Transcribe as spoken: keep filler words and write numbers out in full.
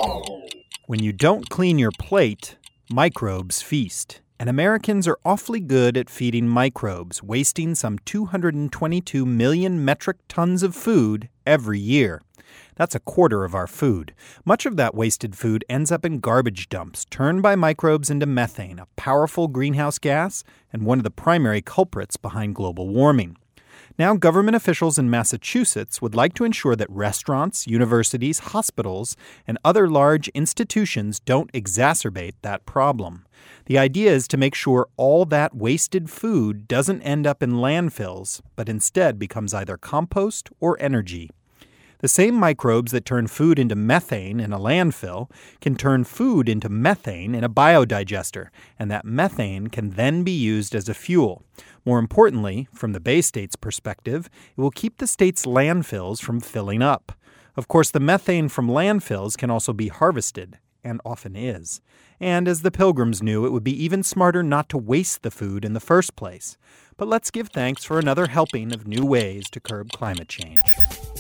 When you don't clean your plate, microbes feast. And Americans are awfully good at feeding microbes, wasting some two hundred twenty-two million metric tons of food every year. That's a quarter of our food. Much of that wasted food ends up in garbage dumps, turned by microbes into methane, a powerful greenhouse gas and one of the primary culprits behind global warming. Now, government officials in Massachusetts would like to ensure that restaurants, universities, hospitals, and other large institutions don't exacerbate that problem. The idea is to make sure all that wasted food doesn't end up in landfills, but instead becomes either compost or energy. The same microbes that turn food into methane in a landfill can turn food into methane in a biodigester, and that methane can then be used as a fuel. More importantly, from the Bay State's perspective, it will keep the state's landfills from filling up. Of course, the methane from landfills can also be harvested, and often is. And as the Pilgrims knew, it would be even smarter not to waste the food in the first place. But let's give thanks for another helping of new ways to curb climate change.